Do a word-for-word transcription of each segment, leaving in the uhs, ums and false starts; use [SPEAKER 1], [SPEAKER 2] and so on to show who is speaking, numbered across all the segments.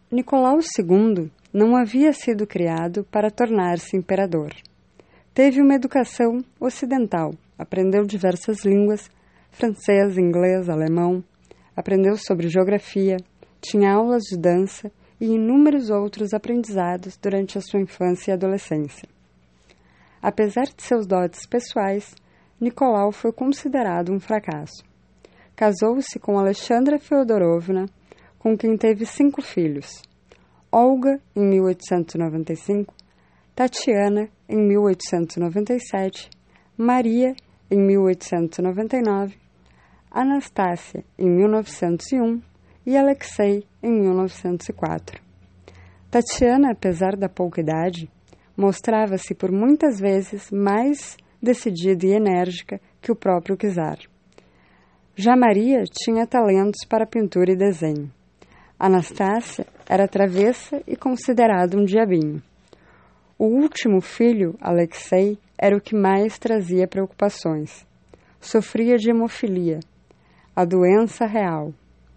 [SPEAKER 1] Nicolau segundo não havia sido criado para tornar-se imperador. Teve uma educação ocidental, aprendeu diversas línguas, francês, inglês, alemão, aprendeu sobre geografia, tinha aulas de dança e inúmeros outros aprendizados durante a sua infância e adolescência. Apesar de seus dotes pessoais, Nicolau foi considerado um fracasso. Casou-se com Alexandra Feodorovna, com quem teve cinco filhos: Olga, em mil oitocentos e noventa e cinco, Tatiana, em mil oitocentos e noventa e sete, Maria, em mil oitocentos e noventa e nove, Anastácia, em mil novecentos e um e Alexei, em mil novecentos e quatro. Tatiana, apesar da pouca idade, mostrava-se por muitas vezes mais decidida e enérgica que o próprio czar. Já Maria tinha talentos para pintura e desenho. Anastácia era travessa e considerada um diabinho. O último filho, Alexei, era o que mais trazia preocupações. Sofria de hemofilia, a doença real.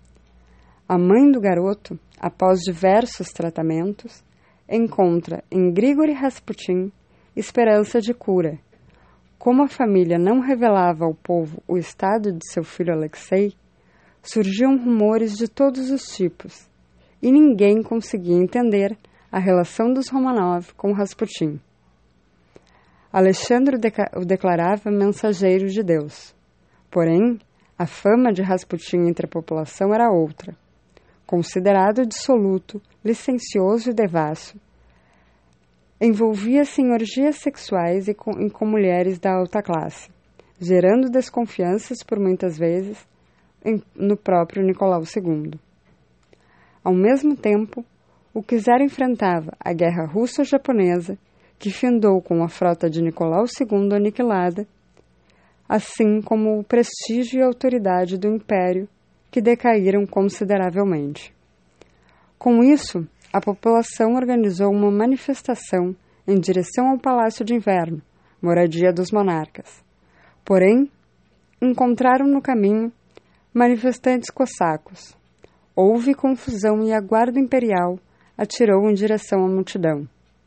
[SPEAKER 1] A mãe do garoto, após diversos tratamentos, encontra em Grigori Rasputin esperança de cura. Como a família não revelava ao povo o estado de seu filho Alexei, surgiam rumores de todos os tipos, e ninguém conseguia entender a relação dos Romanov com Rasputin. Alexandre o declarava mensageiro de Deus. Porém, a fama de Rasputin entre a população era outra. Considerado dissoluto, licencioso e devasso, envolvia-se em orgias sexuais e com, e com mulheres da alta classe, gerando desconfianças por muitas vezes em, no próprio Nicolau segundo. Ao mesmo tempo, o czar enfrentava a guerra russo-japonesa, que findou com a frota de Nicolau segundo aniquilada, assim como o prestígio e a autoridade do império, que decaíram consideravelmente. Com isso, a população organizou uma manifestação em direção ao Palácio de Inverno, moradia dos monarcas. Porém, encontraram no caminho manifestantes cossacos. Houve confusão e a guarda imperial atirou em direção à multidão.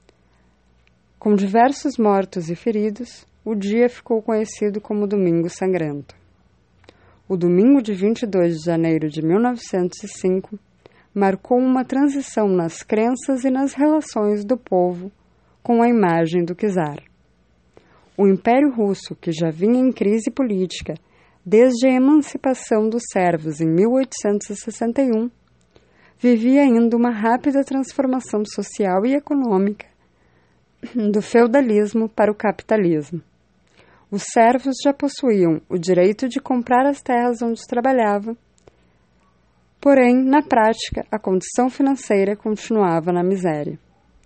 [SPEAKER 1] Com diversos mortos e feridos, o dia ficou conhecido como Domingo Sangrento. O domingo de vinte e dois de janeiro de mil novecentos e cinco marcou uma transição nas crenças e nas relações do povo com a imagem do czar. O Império Russo, que já vinha em crise política desde a emancipação dos servos em mil oitocentos e sessenta e um, vivia ainda uma rápida transformação social e econômica do feudalismo para o capitalismo. Os servos já possuíam o direito de comprar as terras onde trabalhavam, porém, na prática, a condição financeira continuava na miséria.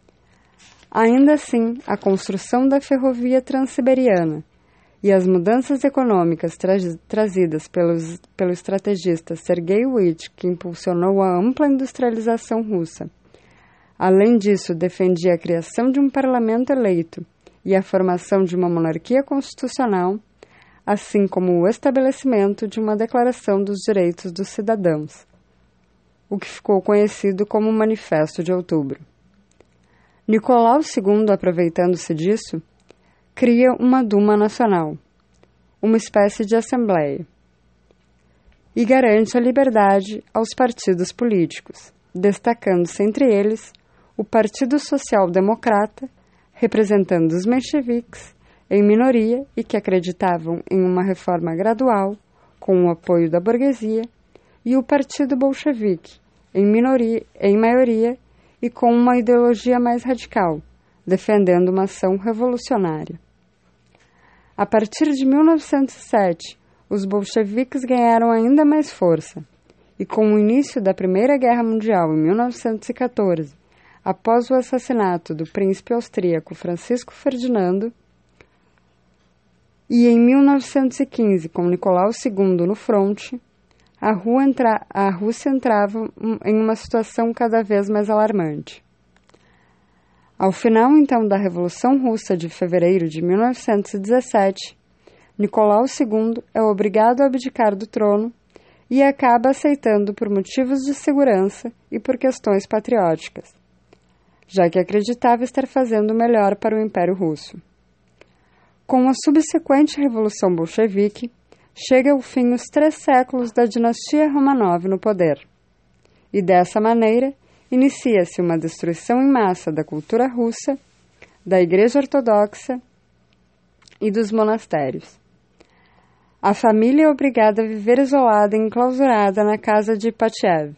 [SPEAKER 1] Ainda assim, a construção da ferrovia transiberiana e as mudanças econômicas tra trazidas pelos, pelo estrategista Sergei Witt, que impulsionou a ampla industrialização russa. Além disso, defendia a criação de um parlamento eleito e a formação de uma monarquia constitucional, assim como o estabelecimento de uma Declaração dos Direitos dos Cidadãos, o que ficou conhecido como Manifesto de Outubro. Nicolau segundo, aproveitando-se disso, cria uma Duma Nacional, uma espécie de assembleia, e garante a liberdade aos partidos políticos, destacando-se entre eles o Partido Social Democrata, representando os mencheviques, em minoria e que acreditavam em uma reforma gradual, com o apoio da burguesia, e o Partido Bolchevique, em, minoria, em maioria e com uma ideologia mais radical, defendendo uma ação revolucionária. A partir de mil novecentos e sete, os bolcheviques ganharam ainda mais força, e com o início da Primeira Guerra Mundial em mil novecentos e quatorze, após o assassinato do príncipe austríaco Francisco Ferdinando, e em mil novecentos e quinze, com Nicolau segundo no fronte, a, entra... a Rússia entrava em uma situação cada vez mais alarmante. Ao final, então, da Revolução Russa de fevereiro de mil novecentos e dezessete, Nicolau segundo é obrigado a abdicar do trono e acaba aceitando por motivos de segurança e por questões patrióticas, já que acreditava estar fazendo o melhor para o Império Russo. Com a subsequente Revolução Bolchevique, chega ao fim os três séculos da dinastia Romanov no poder, e dessa maneira inicia-se uma destruição em massa da cultura russa, da Igreja Ortodoxa e dos monastérios. A família é obrigada a viver isolada e enclausurada na casa de Ipatiev.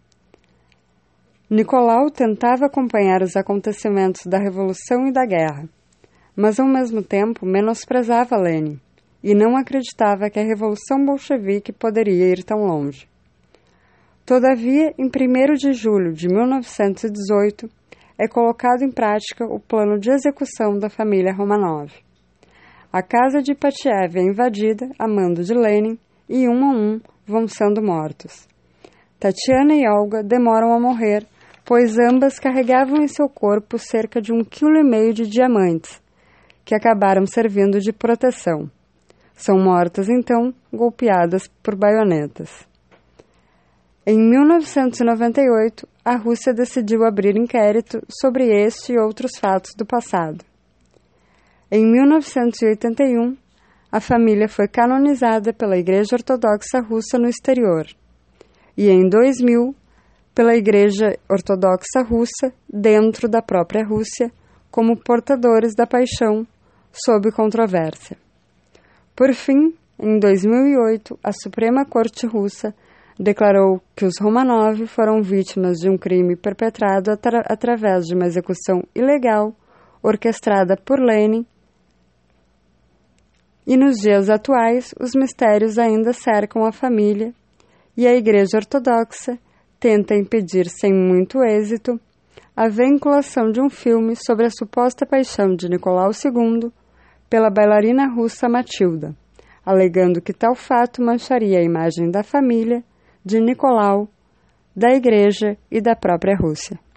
[SPEAKER 1] Nicolau tentava acompanhar os acontecimentos da Revolução e da Guerra, mas ao mesmo tempo menosprezava Lenin e não acreditava que a Revolução Bolchevique poderia ir tão longe. Todavia, em primeiro de julho de mil novecentos e dezoito, é colocado em prática o plano de execução da família Romanov. A casa de Ipatiev é invadida a mando de Lenin e um a um vão sendo mortos. Tatiana e Olga demoram a morrer, pois ambas carregavam em seu corpo cerca de um quilo e meio de diamantes, que acabaram servindo de proteção. São mortas, então, golpeadas por baionetas. Em mil novecentos e noventa e oito, a Rússia decidiu abrir inquérito sobre este e outros fatos do passado. Em mil novecentos e oitenta e um, a família foi canonizada pela Igreja Ortodoxa Russa no exterior, e em dois mil, pela Igreja Ortodoxa Russa dentro da própria Rússia, como portadores da paixão, sob controvérsia. Por fim, em dois mil e oito, a Suprema Corte Russa declarou que os Romanov foram vítimas de um crime perpetrado atra- através de uma execução ilegal orquestrada por Lenin. E nos dias atuais, os mistérios ainda cercam a família e a Igreja Ortodoxa tenta impedir sem muito êxito a vinculação de um filme sobre a suposta paixão de Nicolau segundo pela bailarina russa Matilda, alegando que tal fato mancharia a imagem da família, de Nicolau, da Igreja e da própria Rússia.